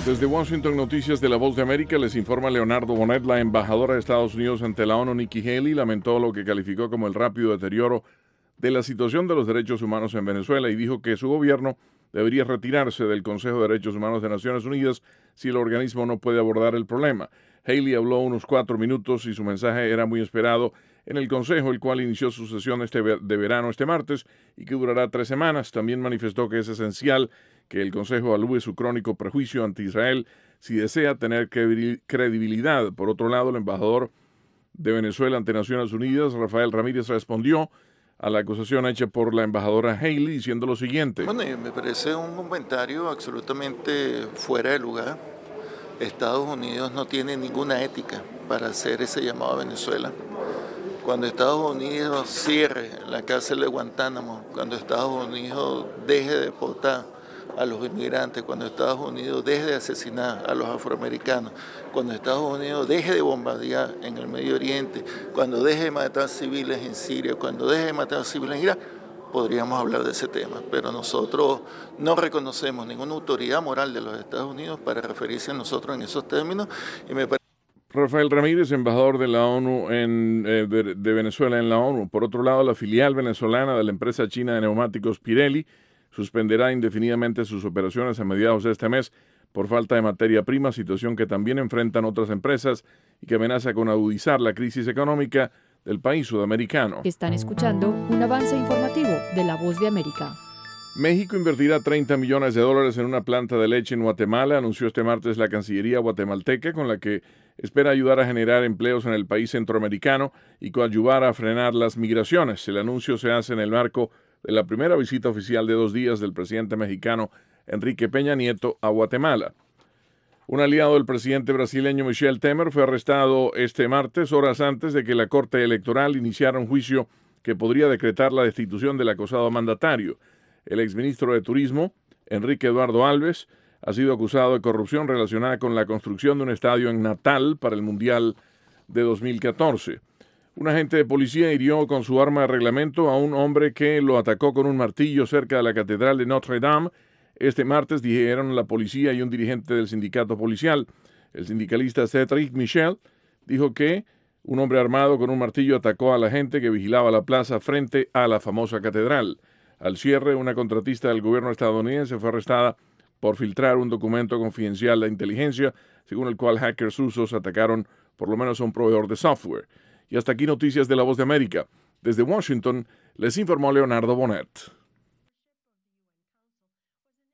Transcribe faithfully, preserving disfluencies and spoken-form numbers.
Desde Washington, Noticias de la Voz de América, les informa Leonardo Bonet. La embajadora de Estados Unidos ante la ONU, Nikki Haley, lamentó lo que calificó como el rápido deterioro de la situación de los derechos humanos en Venezuela y dijo que su gobierno debería retirarse del Consejo de Derechos Humanos de Naciones Unidas si el organismo no puede abordar el problema. Haley habló unos cuatro minutos y su mensaje era muy esperado en el Consejo, el cual inició su sesión este de verano este martes y que durará tres semanas. También manifestó que es esencial que el Consejo evalúe su crónico prejuicio ante Israel si desea tener credibilidad. Por otro lado, el embajador de Venezuela ante Naciones Unidas, Rafael Ramírez, respondió a la acusación hecha por la embajadora Haley diciendo lo siguiente. Bueno, me parece un comentario absolutamente fuera de lugar. Estados Unidos no tiene ninguna ética para hacer ese llamado a Venezuela. Cuando Estados Unidos cierre la cárcel de Guantánamo, cuando Estados Unidos deje de deportar a los inmigrantes, cuando Estados Unidos deje de asesinar a los afroamericanos, cuando Estados Unidos deje de bombardear en el Medio Oriente, cuando deje de matar civiles en Siria, cuando deje de matar civiles en Irak, podríamos hablar de ese tema. Pero nosotros no reconocemos ninguna autoridad moral de los Estados Unidos para referirse a nosotros en esos términos. Y me parece Rafael Ramírez, embajador de la ONU en, eh, de, de Venezuela en la ONU. Por otro lado, la filial venezolana de la empresa china de neumáticos Pirelli suspenderá indefinidamente sus operaciones a mediados de este mes por falta de materia prima, situación que también enfrentan otras empresas y que amenaza con agudizar la crisis económica del país sudamericano. Están escuchando un avance informativo de La Voz de América. México invertirá treinta millones de dólares en una planta de leche en Guatemala, anunció este martes la Cancillería guatemalteca, con la que espera ayudar a generar empleos en el país centroamericano y coadyuvar a frenar las migraciones. El anuncio se hace en el marco de la primera visita oficial de dos días del presidente mexicano Enrique Peña Nieto a Guatemala. Un aliado del presidente brasileño Michel Temer fue arrestado este martes, horas antes de que la Corte Electoral iniciara un juicio que podría decretar la destitución del acusado mandatario. El exministro de Turismo, Enrique Eduardo Alves, ha sido acusado de corrupción relacionada con la construcción de un estadio en Natal para el Mundial de dos mil catorce. Un agente de policía hirió con su arma de reglamento a un hombre que lo atacó con un martillo cerca de la Catedral de Notre Dame. Este martes, dijeron la policía y un dirigente del sindicato policial. El sindicalista Cédric Michel dijo que un hombre armado con un martillo atacó a la gente que vigilaba la plaza frente a la famosa catedral. Al cierre, una contratista del gobierno estadounidense fue arrestada por filtrar un documento confidencial de inteligencia, según el cual hackers rusos atacaron por lo menos a un proveedor de software. Y hasta aquí Noticias de la Voz de América. Desde Washington, les informó Leonardo Bonet.